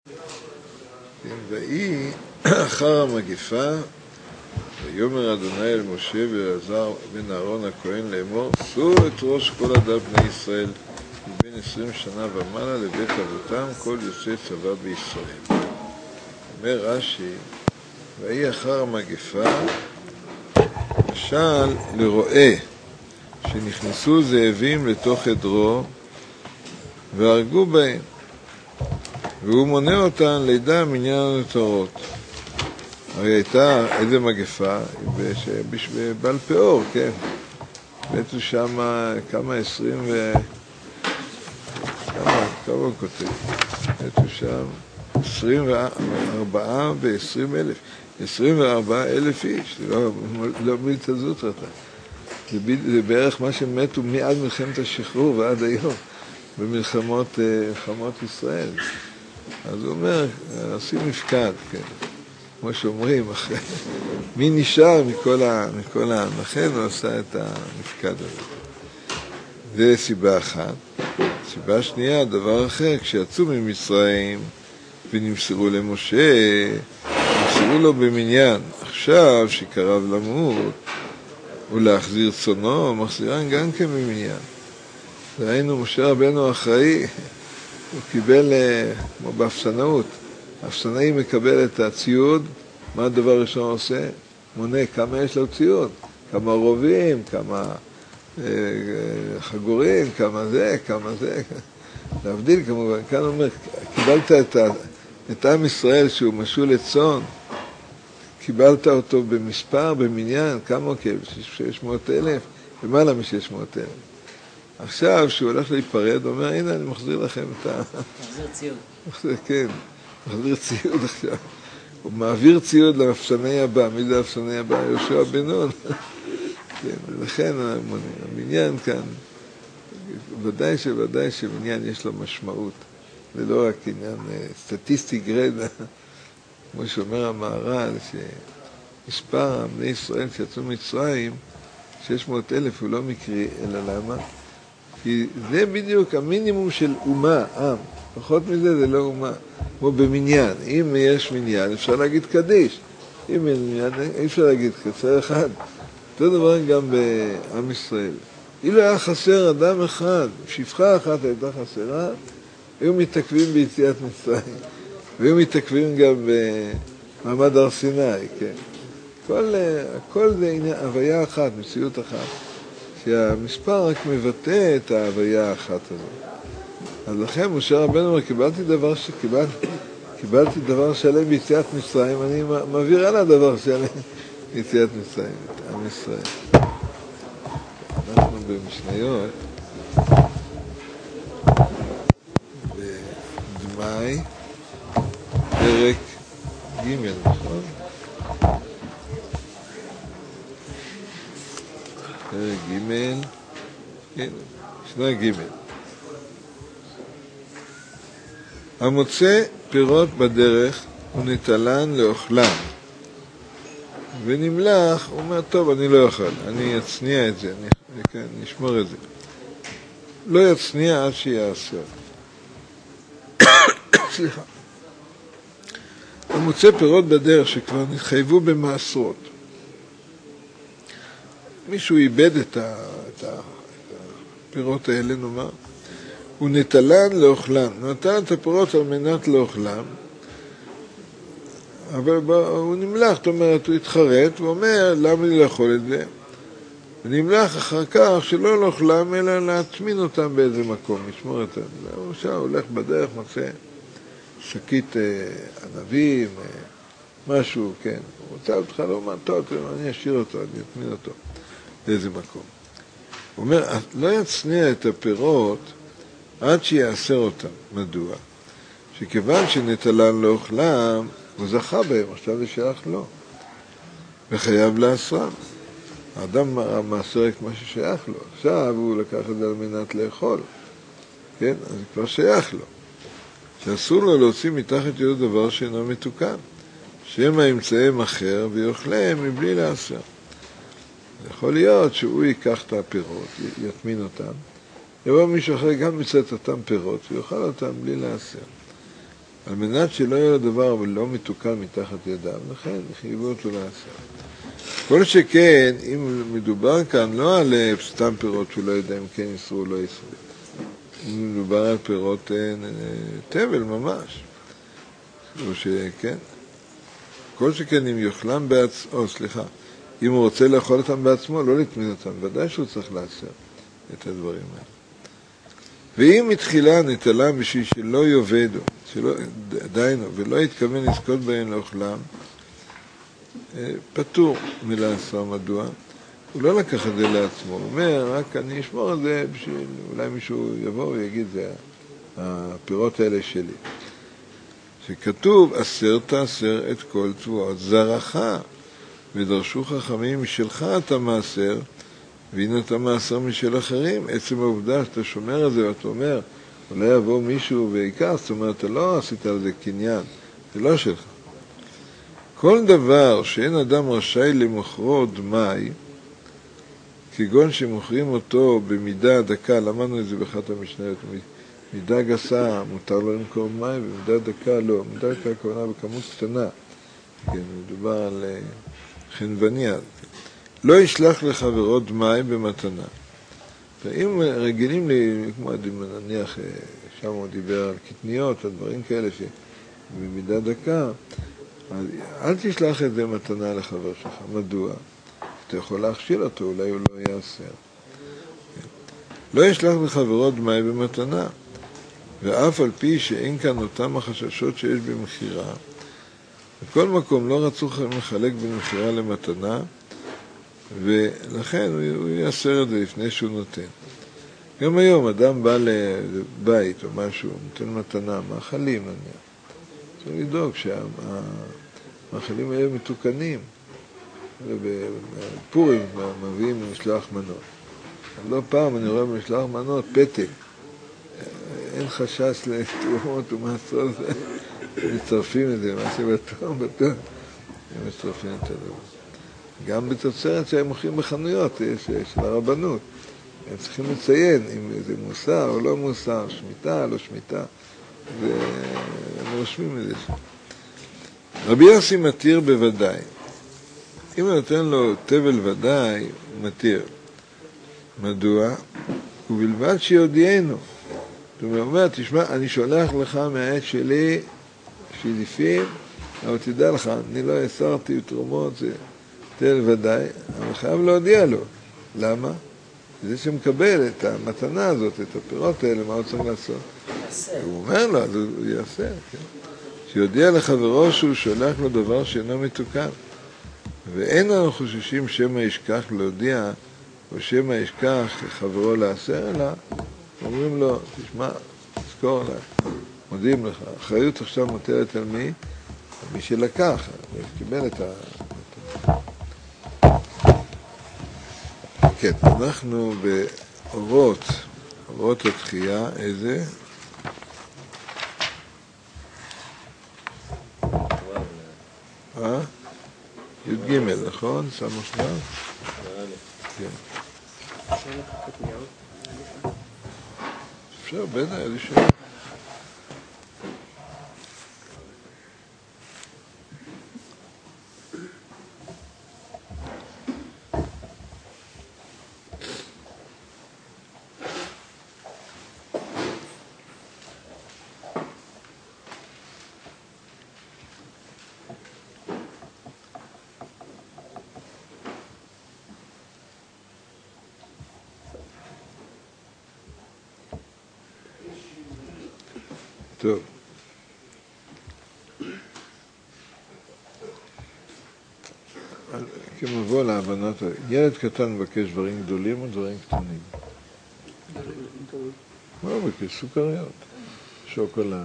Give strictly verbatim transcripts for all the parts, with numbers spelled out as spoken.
ויהי אחר המגפה, ויאמר אדוני אל משה ואלעזר בן אהרון הכהן לאמור, שאו את ראש כל עדת בני ישראל מבין עשרים שנה ומעלה לבית אבותם כל יוצאי צבא בישראל. אומר רש"י, ויהי אחר המגפה, משל לרועה שנכנסו זאבים לתוך עדרו והרגו בהם, והוא מונה אותן לידה מניין הנותרות. הרי הייתה איזה מגפה בעל פאור, כן? מתו שם כמה עשרים ו... כמה, כמה הוא כותב? מתו שם עשרים וארבעה ועשרים אלף. עשרים וארבעה אלף איש, זה לא, לא מילתא זוטרתא. זה, זה בערך מה שמתו מעד מלחמת השחרור ועד היום, במלחמות מלחמות ישראל. אז הוא אומר, עושים מפקד, כן. כמו שאומרים, מי נשאר מכל, ה, מכל העם, לכן הוא עשה את המפקד הזה. זה סיבה אחת. סיבה שנייה, דבר אחר, כשיצאו ממצרים ונמסרו למשה, נמסרו לו במניין. עכשיו שקרב למות, ולהחזיר צונו, מחזירן גם כן במניין. ראינו משה רבנו אחראי, הוא קיבל, כמו באפסנאות, האפסנאי מקבל את הציוד, מה הדבר הראשון עושה? מונה כמה יש לו ציוד, כמה רובים, כמה אה, חגורים, כמה זה, כמה זה, להבדיל כמובן. כאן אומר, קיבלת את, ה, את עם ישראל שהוא משול לצאן, קיבלת אותו במספר, במניין, כמה כן? שש מאות אלף, למעלה מ-שש מאות אלף. עכשיו, שהוא הולך להיפרד, הוא אומר, הנה, אני מחזיר לכם את ה... מחזיר ציוד. כן, מחזיר ציוד עכשיו. הוא מעביר ציוד לאפסנאי הבא. מי זה האפסנאי הבא? יהושע בן נון. כן, ולכן המניין כאן, ודאי שוודאי שמניין יש לו משמעות. זה לא רק עניין סטטיסטי גרידא, כמו שאומר המהר"ל, שמספר בני ישראל שיצאו מצרים, שש מאות אלף הוא לא מקרי, אלא למה? כי זה בדיוק המינימום של אומה, עם. פחות מזה זה לא אומה. כמו במניין. אם יש מניין, אפשר להגיד קדיש. אם אין מניין, אי אפשר להגיד קצר אחד. אותו דבר גם בעם ישראל. אילו היה חסר אדם אחד, שפחה אחת הייתה חסרה, היו מתעכבים ביציאת מצרים. והיו מתעכבים גם במעמד הר סיני, כן. כל, הכל זה הוויה אחת, מציאות אחת. שהמספר רק מבטא את ההוויה האחת הזאת. אז לכן משה רבנו אומר, קיבלתי דבר שקיבלתי, קיבלתי דבר שלם ביציאת מצרים, אני מעביר על הדבר שלם ביציאת מצרים, את עם ישראל. אנחנו במשניות, בדמאי, פרק ג', נכון? פרק ג', כן, משנה ג'. המוצא פירות בדרך ונטלן לאוכלם ונמלח, הוא אומר, טוב, אני לא אוכל, אני אצניע את זה, אני, כן, נשמור את זה. לא יצניע עד שיעשה. סליחה. המוצא פירות בדרך שכבר נתחייבו במעשרות. מישהו איבד את, ה, את, ה, את הפירות האלה, נאמר, הוא נטלן לאוכלם, נתן את הפירות על מנת לאוכלם, אבל הוא נמלח, זאת אומרת, הוא התחרט, הוא אומר, למה לי לאכול את זה? ונמלח אחר כך שלא לאוכלם, אלא להטמין אותם באיזה מקום, לשמור אותם. הוא שם, הולך בדרך, מצא שקית ענבים, משהו, כן. הוא רוצה אותך, לא אומר, טוב, אני אשאיר אותו, אני אטמין אותו. באיזה מקום. הוא אומר, לא יצניע את הפירות עד שיעשר אותם. מדוע? שכיוון שנטלן לאוכלם, הוא זכה בהם, עכשיו זה שייך לו. וחייב לעשרם. האדם מעשר את מה ששייך לו. עכשיו הוא לקח את זה על מנת לאכול. כן? אז זה כבר שייך לו. שאסור לו להוציא מתחת ידו דבר שאינו מתוקן. שמא ימצאם אחר ויאכלם מבלי לעשר. יכול להיות שהוא ייקח את הפירות, יטמין אותם, יבוא מישהו אחר גם מצאת אותם פירות, ויאכל אותם בלי לעשר. על מנת שלא יהיה לדבר ולא מתוקן מתחת ידיו, לכן חייבו אותו לעשר. כל שכן, אם מדובר כאן לא על סתם פירות שהוא לא יודע אם כן יסרו או לא יסרו, אם מדובר על פירות תבל ממש, או שכן, כל שכן אם יאכלם בעצמו, או סליחה, אם הוא רוצה לאכול אותם בעצמו, לא לתמיד אותם, ודאי שהוא צריך לעשר את הדברים האלה. ואם מתחילה נטלה בשביל שלא יובדו, שלא, דיינו, ולא יתכוון לזכות בהם לאוכלם, פטור מלעשר. מדוע? הוא לא לקח את זה לעצמו, הוא אומר, רק אני אשמור את זה בשביל, אולי מישהו יבוא ויגיד, זה הפירות האלה שלי. שכתוב, אסר תאסר את כל תבואות זרעך, ודרשו חכמים משלך אתה מעשר, והנה אתה מעשר משל אחרים. עצם העובדה שאתה שומר את זה ואתה אומר, אולי יבוא מישהו ויקח, זאת אומרת, אתה לא עשית על זה קניין, זה לא שלך. כל דבר שאין אדם רשאי למוכרו דמי, כגון שמוכרים אותו במידה דקה, למדנו את זה באחת המשניות, מידה גסה מותר לו למכור דמי, ומידה דקה לא. מידה דקה הכוונה בכמות קטנה, כן, מדובר על חנווניה. לא ישלח לחברו דמי במתנה. ואם רגילים לי, כמו נניח, שם הוא דיבר על קטניות, על דברים כאלה שבמידה דקה, אז אל תשלח את זה מתנה לחבר שלך. מדוע? אתה יכול להכשיל אותו, אולי הוא לא יעשר. לא ישלח לחברו דמי במתנה, ואף על פי שאין כאן אותם החששות שיש במחירה, בכל מקום לא רצו לחלק בין מחירה למתנה, ולכן הוא יעשר את זה לפני שהוא נותן. גם היום אדם בא לבית או משהו, נותן מתנה, מאכלים נניח. צריך לדאוג שהמאכלים האלה מתוקנים. ובפורים מביאים משלוח מנות. לא פעם אני רואה במשלוח מנות פתק. אין חשש לתרומות ומעשרות. מצטרפים את זה, מה שבטוח, בטוח. הם מצטרפים את זה. גם בתוצרת שהם מוכרים בחנויות של הרבנות. הם צריכים לציין אם זה מוסר או לא מוסר, שמיטה או לא שמיטה. והם רושמים את זה. רבי יוסי מתיר בוודאי. אם הוא נותן לו תבל ודאי, מתיר. מדוע? ובלבד שיודיענו. הוא אומר, תשמע, אני שולח לך מהעת שלי שיליפים, אבל תדע לך, אני לא אסרתי תרומות, זה תבל ודאי, אבל חייב להודיע לו. למה? זה שמקבל את המתנה הזאת, את הפירות האלה, מה הוא צריך לעשות? הוא אומר לו, אז הוא יעשה, כן? שיודיע לחברו שהוא שולח לו דבר שאינו מתוקן. ואין לנו חוששים שמא ישכח להודיע, או שמא ישכח לחברו לעשר, אלא אומרים לו, תשמע, תזכור לה, מודיעים לך, האחריות עכשיו מוטלת על מי? על מי שלקח, קיבל את ה... כן, אנחנו באורות, אורות התחייה, איזה? אה? י' ג' נכון? סמוך מה? כן. אפשר בין האלה שם. טוב. כמבוא להבנת, ילד קטן מבקש דברים גדולים או דברים קטנים? מה הוא מבקש? סוכריות, שוקולד.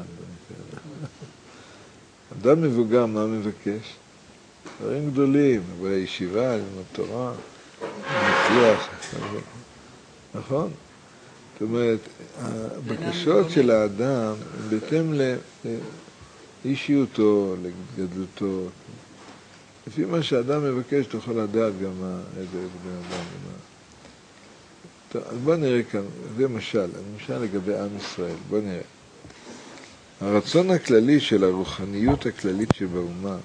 אדם מבוגר, מה מבקש? דברים גדולים, בישיבה, עם התורה, מצליח. נכון? זאת אומרת, הבקשות של האדם הן בהתאם לאישיותו, לגדלותו. לפי מה שהאדם מבקש, אתה יכול לדעת גם מה, איזה בן אדם. טוב, אז בוא נראה כאן, זה משל, משל לגבי עם ישראל, בוא נראה. הרצון הכללי של הרוחניות הכללית שבאומה,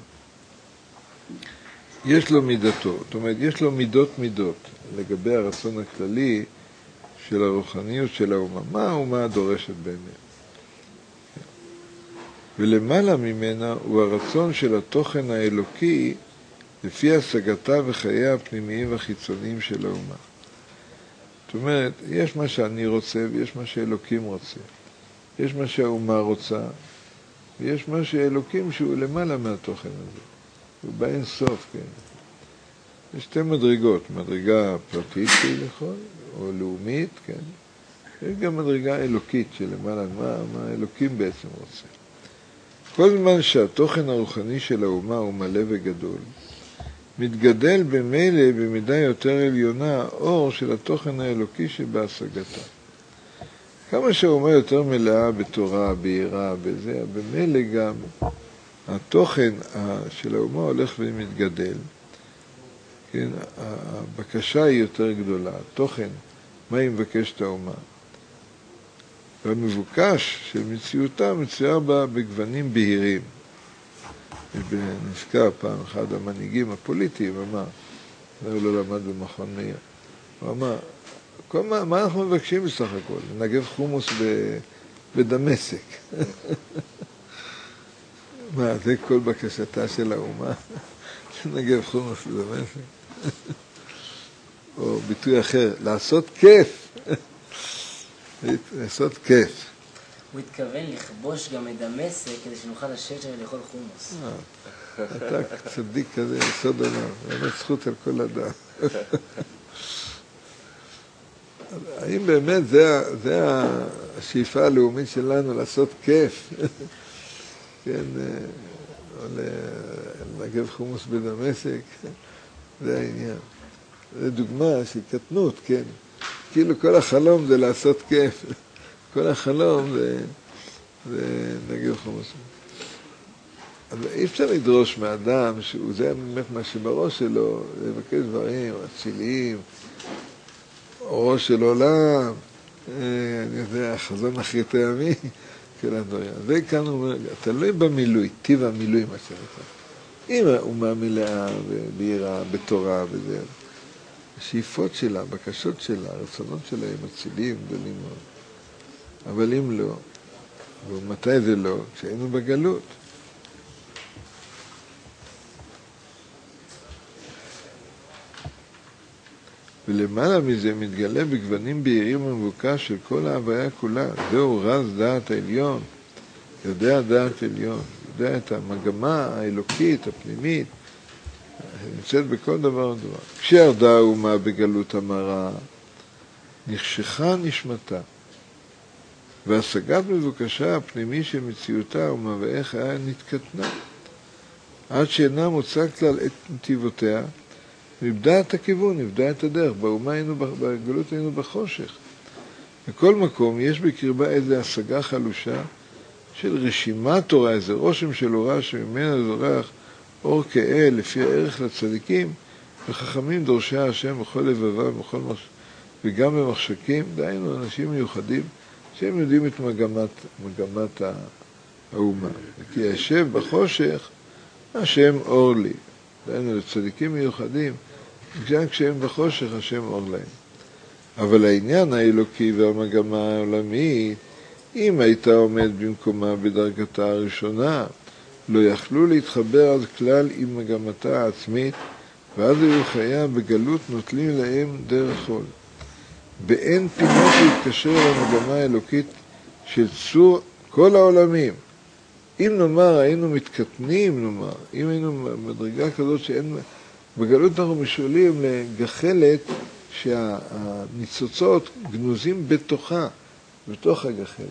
יש לו מידתו, זאת אומרת, יש לו מידות מידות לגבי הרצון הכללי של הרוחניות של האומה. מה האומה דורשת באמת? ולמעלה ממנה הוא הרצון של התוכן האלוקי לפי השגתה וחייה הפנימיים והחיצוניים של האומה. זאת אומרת, יש מה שאני רוצה ויש מה שאלוקים רוצה. יש מה שהאומה רוצה ויש מה שאלוקים שהוא למעלה מהתוכן הזה. הוא בא אין סוף, כן. יש שתי מדרגות, מדרגה פרטית כביכול, או לאומית, כן. יש גם מדרגה אלוקית שלמעלה, מה, מה האלוקים בעצם רוצה. כל זמן שהתוכן הרוחני של האומה הוא מלא וגדול, מתגדל במילא במידה יותר עליונה האור של התוכן האלוקי שבהשגתה. כמה שהאומה יותר מלאה בתורה, ביראה, בזה, במילא גם התוכן של האומה הולך ומתגדל. כן, הבקשה היא יותר גדולה, התוכן, מה היא מבקשת האומה. והמבוקש של מציאותה מצייר בה בגוונים בהירים. נזכר פעם אחד המנהיגים הפוליטיים, אמר, הוא לא למד במכון מאיר, הוא אמר, כל מה, מה אנחנו מבקשים בסך הכל? לנגב חומוס ב, בדמשק. מה, זה כל בקשתה של האומה? לנגב חומוס בדמשק? או ביטוי אחר, לעשות כיף. לעשות כיף. הוא התכוון לכבוש גם את דמשק כדי שנוכל לשבת שם ולאכול חומוס. אתה צדיק כזה, יסוד עליו, באמת זכות על כל אדם. האם באמת זה, זה השאיפה הלאומית שלנו, לעשות כיף? כן, או לנגב חומוס בדמשק, זה העניין. זו דוגמה של קטנות, כן. כאילו כל החלום זה לעשות כיף. כל החלום זה, זה נגב חומוס. אבל אי אפשר לדרוש מאדם שהוא זה באמת מה שבראש שלו, לבקש דברים אציליים, ראש של עולם, אני יודע, חזון אחרית הימים, כל הדברים. זה כאן הוא אומר, תלוי במילוי, טיב המילוי מה שנקרא. אם האומה מלאה ביראה, בתורה וזה, השאיפות שלה, הבקשות שלה, הרצונות שלה הם אציליים גדולים מאוד. אבל אם לא, ומתי זה לא? כשהיינו בגלות. ולמעלה מזה מתגלה בגוונים בהירים ומבוקש של כל ההוויה כולה. זהו רז דעת העליון, יודע דעת עליון, יודע את המגמה האלוקית, הפנימית, נמצאת בכל דבר ודבר. כשירדה האומה בגלות המרה, נחשכה נשמתה, והשגת מבוקשה הפנימי של מציאותה ומבאי חייה נתקטנה, עד שאינה מוצא כלל את נתיבותיה, נבדה את הכיוון, נבדה את הדרך. באומה היינו, בגלות היינו בחושך. בכל מקום יש בקרבה איזו השגה חלושה של רשימת תורה, איזה רושם של אורה שממנה זורח אור כאל לפי הערך לצדיקים, וחכמים דורשי השם בכל לבבם ובכל מחש... וגם במחשכים, דהיינו אנשים מיוחדים שהם יודעים את מגמת, מגמת האומה. כי הישב בחושך, השם אור לי. דהיינו לצדיקים מיוחדים, גם כשהם בחושך, השם אור להם. אבל העניין האלוקי והמגמה העולמית, אם הייתה עומד במקומה בדרגתה הראשונה, לא יכלו להתחבר אז כלל עם מגמתה העצמית, ואז היו חייה בגלות נוטלים להם דרך חול. באין פינות להתקשר למגמה האלוקית של צור כל העולמים. אם נאמר היינו מתקטנים, נאמר, אם היינו מדרגה כזאת שאין, בגלות אנחנו משולים לגחלת שהניצוצות גנוזים בתוכה, בתוך הגחלת.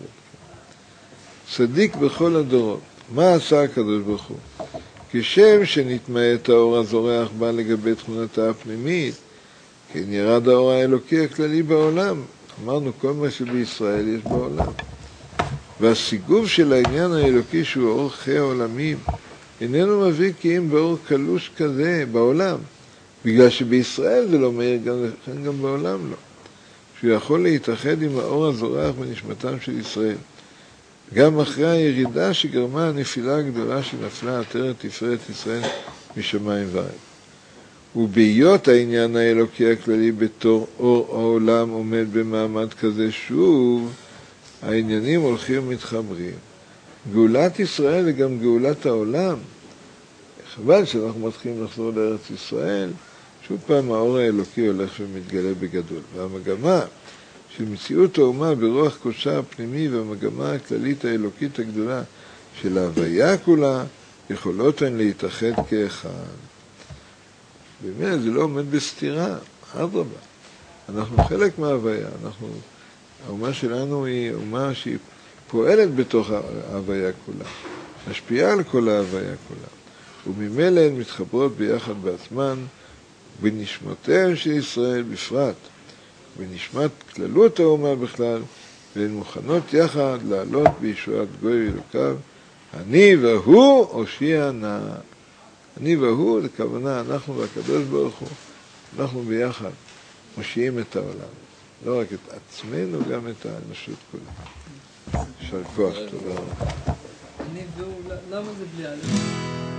צדיק בכל הדורות. מה עשה הקדוש ברוך הוא? כשם שנתמעט את האור הזורח בא לגבי תכונתה הפנימית, כן ירד האור האלוקי הכללי בעולם. אמרנו כל מה שבישראל יש בעולם. והסיגוב של העניין האלוקי שהוא אור חיי העולמים, איננו מביא כי אם באור קלוש כזה בעולם, בגלל שבישראל זה לא מאיר, גם, גם בעולם לא. שהוא יכול להתאחד עם האור הזורח בנשמתם של ישראל. גם אחרי הירידה שגרמה הנפילה הגדולה שנפלה עטרת תפארת ישראל משמיים וארץ. ובהיות העניין האלוקי הכללי בתור אור העולם עומד במעמד כזה שוב, העניינים הולכים ומתחברים. גאולת ישראל וגם גאולת העולם. חבל שאנחנו מתחילים לחזור לארץ ישראל, שוב פעם האור האלוקי הולך ומתגלה בגדול. והמגמה של מציאות האומה ברוח קודשה הפנימי והמגמה הכללית האלוקית הגדולה של ההוויה כולה, יכולות הן להתאחד כאחד. באמת, זה לא עומד בסתירה, אדרבה. אנחנו חלק מההוויה, אנחנו, האומה שלנו היא אומה שהיא פועלת בתוך ההוויה כולה, משפיעה על כל ההוויה כולה, וממילא הן מתחברות ביחד בעצמן, בנשמותיהם של ישראל בפרט, בנשמת כללות האומה בכלל, והן מוכנות יחד לעלות בישועת גוי ואלוקיו, אני והוא הושיע נא. אני והוא, זה כוונה, אנחנו והקדוש ברוך הוא, אנחנו ביחד מושיעים את העולם. לא רק את עצמנו, גם את האנושות כולה. יישר כוח, תודה רבה. אני והוא, למה זה בלי א'?